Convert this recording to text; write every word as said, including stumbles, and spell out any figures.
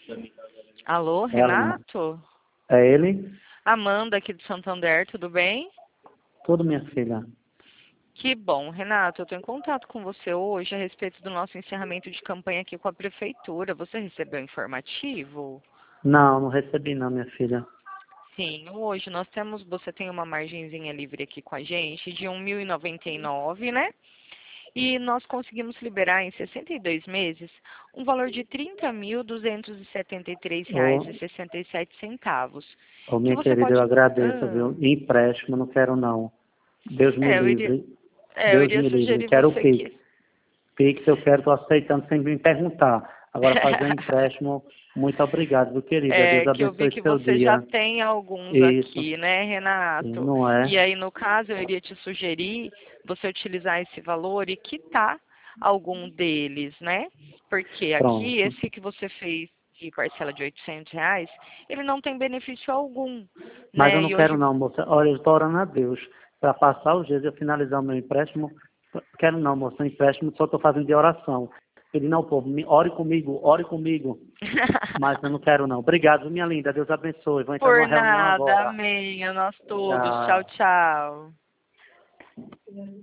Alô, Ela, Renato? é ele? Amanda aqui do Santander, tudo bem? Tudo, minha filha. Que bom, Renato, eu estou em contato com você hoje a respeito do nosso encerramento de campanha aqui com a prefeitura. Você recebeu o informativo? Não, não recebi não, minha filha. Sim, hoje nós temos, você tem uma margenzinha livre aqui com a gente de um mil e noventa e nove, né? E nós conseguimos liberar em sessenta e dois meses um valor de trinta mil duzentos e setenta e três reais e Ô, sessenta e sete centavos. ô, Que minha você querida, eu pode... agradeço, Ah, viu? Empréstimo, não quero não. Deus me é, eu iria, livre. é, eu Deus iria me livre. sugerir Quero o você Pix. que... Pix eu quero, tô aceitando sem me perguntar. Agora fazer empréstimo, muito obrigado, viu, querida? Deus É, que eu vi abençoe que seu você já dia. tem alguns Isso, aqui, né, sim, Renato? não é? E aí, no caso, eu iria te sugerir você utilizar esse valor e quitar algum deles, né? Porque aqui, Pronto. esse que você fez de parcela de oitocentos reais, ele não tem benefício algum, Mas eu né? não E quero hoje... não, moça. Olha, eu estou orando a Deus para passar os dias e eu finalizar o meu empréstimo. Quero não, moça. O empréstimo só estou fazendo de oração. Ele não, povo, me- ore comigo, ore comigo. Mas eu não quero não. Obrigado, minha linda. Deus abençoe. Vou entrar Por numa reunião nada, agora. amém, a nós todos. Tchau, Tchau. tchau.